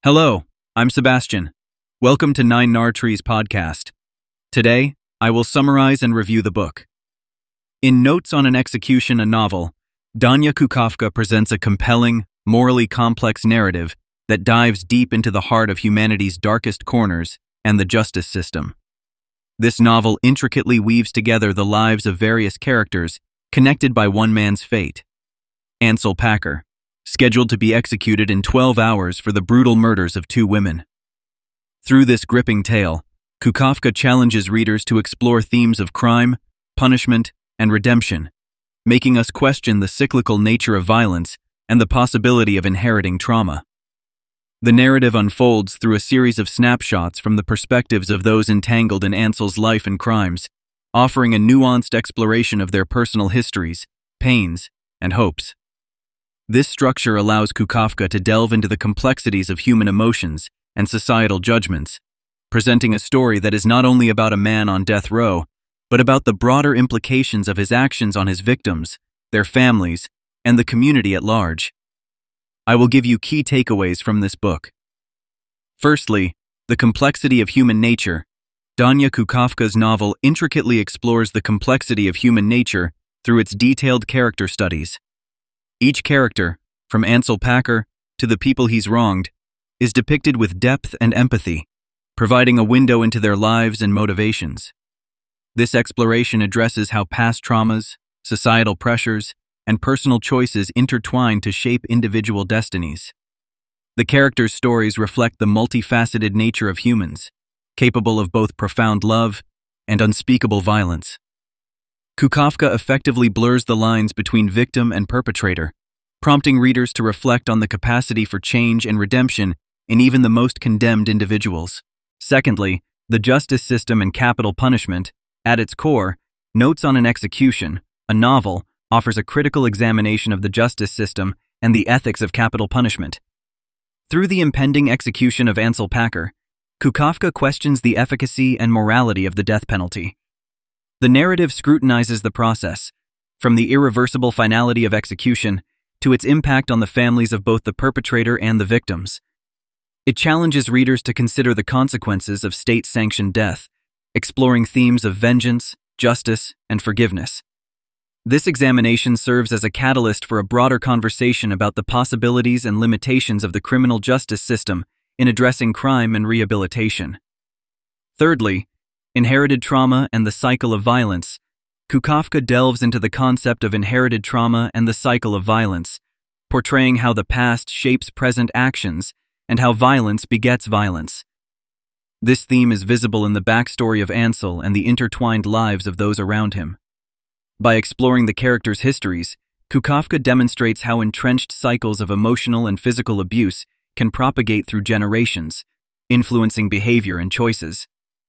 Hello, I'm Sebastian. Welcome to Nine Nar Trees podcast. Today, I will summarize and review the book. In Notes on an Execution, a novel, Danya Kukafka presents a compelling, morally complex narrative that dives deep into the heart of humanity's darkest corners and the justice system. This novel intricately weaves together the lives of various characters connected by one man's fate, Ansel Packer, scheduled to be executed in 12 hours for the brutal murders of two women. Through this gripping tale, Kukafka challenges readers to explore themes of crime, punishment, and redemption, making us question the cyclical nature of violence and the possibility of inheriting trauma. The narrative unfolds through a series of snapshots from the perspectives of those entangled in Ansel's life and crimes, offering a nuanced exploration of their personal histories, pains, and hopes. This structure allows Kukafka to delve into the complexities of human emotions and societal judgments, presenting a story that is not only about a man on death row, but about the broader implications of his actions on his victims, their families, and the community at large. I will give you key takeaways from this book. Firstly, the complexity of human nature. Danya Kukafka's novel intricately explores the complexity of human nature through its detailed character studies. Each character, from Ansel Packer to the people he's wronged, is depicted with depth and empathy, providing a window into their lives and motivations. This exploration addresses how past traumas, societal pressures, and personal choices intertwine to shape individual destinies. The characters' stories reflect the multifaceted nature of humans, capable of both profound love and unspeakable violence. Kukafka effectively blurs the lines between victim and perpetrator, prompting readers to reflect on the capacity for change and redemption in even the most condemned individuals. Secondly, the justice system and capital punishment. At its core, Notes on an Execution, a novel, offers a critical examination of the justice system and the ethics of capital punishment. Through the impending execution of Ansel Packer, Kukafka questions the efficacy and morality of the death penalty. The narrative scrutinizes the process, from the irreversible finality of execution to its impact on the families of both the perpetrator and the victims. It challenges readers to consider the consequences of state-sanctioned death, exploring themes of vengeance, justice, and forgiveness. This examination serves as a catalyst for a broader conversation about the possibilities and limitations of the criminal justice system in addressing crime and rehabilitation. Thirdly, inherited trauma and the cycle of violence. Kukafka delves into the concept of inherited trauma and the cycle of violence, portraying how the past shapes present actions and how violence begets violence. This theme is visible in the backstory of Ansel and the intertwined lives of those around him. By exploring the characters' histories, Kukafka demonstrates how entrenched cycles of emotional and physical abuse can propagate through generations, influencing behavior and choices.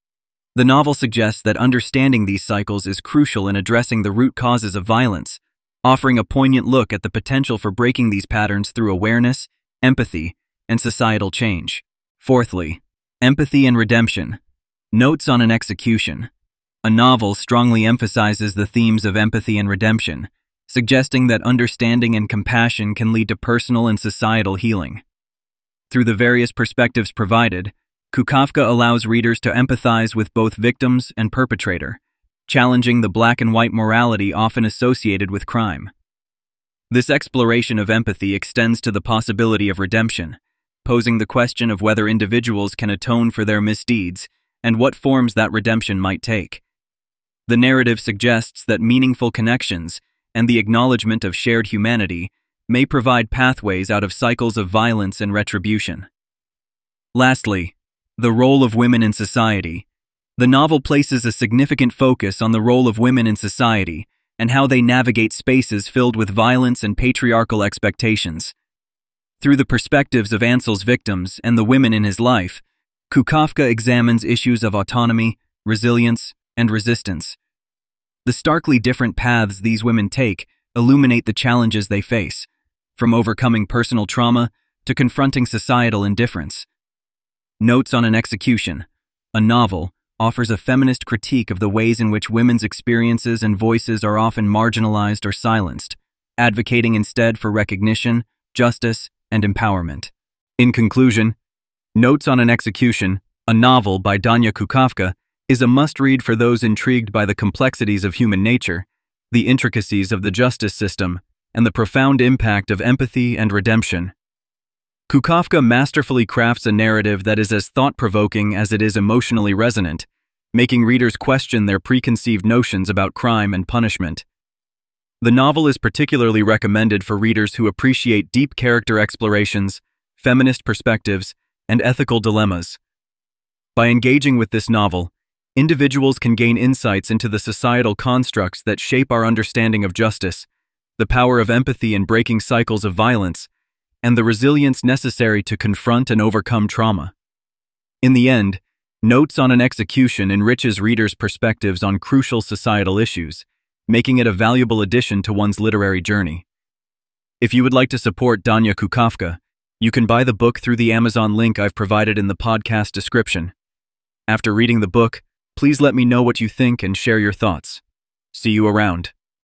The novel suggests that understanding these cycles is crucial in addressing the root causes of violence, offering a poignant look at the potential for breaking these patterns through awareness, empathy, and societal change. Fourthly, empathy and redemption. Notes on an Execution, a novel strongly emphasizes the themes of empathy and redemption, suggesting that understanding and compassion can lead to personal and societal healing. Through the various perspectives provided, Kukafka allows readers to empathize with both victims and perpetrator, challenging the black and white morality often associated with crime. This exploration of empathy extends to the possibility of redemption, posing the question of whether individuals can atone for their misdeeds and what forms that redemption might take. The narrative suggests that meaningful connections and the acknowledgement of shared humanity may provide pathways out of cycles of violence and retribution. Lastly, the role of women in society. The novel places a significant focus on the role of women in society and how they navigate spaces filled with violence and patriarchal expectations. Through the perspectives of Ansel's victims and the women in his life, Kukafka examines issues of autonomy, resilience, and resistance. The starkly different paths these women take illuminate the challenges they face, from overcoming personal trauma to confronting societal indifference. Notes on an Execution, a novel, offers a feminist critique of the ways in which women's experiences and voices are often marginalized or silenced, advocating instead for recognition, justice, and empowerment. In conclusion, Notes on an Execution, a novel by Danya Kukafka, is a must-read for those intrigued by the complexities of human nature, the intricacies of the justice system, and the profound impact of empathy and redemption. Kukafka masterfully crafts a narrative that is as thought-provoking as it is emotionally resonant, making readers question their preconceived notions about crime and punishment. The novel is particularly recommended for readers who appreciate deep character explorations, feminist perspectives, and ethical dilemmas. By engaging with this novel, individuals can gain insights into the societal constructs that shape our understanding of justice, the power of empathy in breaking cycles of violence, and the resilience necessary to confront and overcome trauma. In the end, Notes on an Execution enriches readers' perspectives on crucial societal issues, making it a valuable addition to one's literary journey. If you would like to support Danya Kukafka, you can buy the book through the Amazon link I've provided in the podcast description. After reading the book, please let me know what you think and share your thoughts. See you around.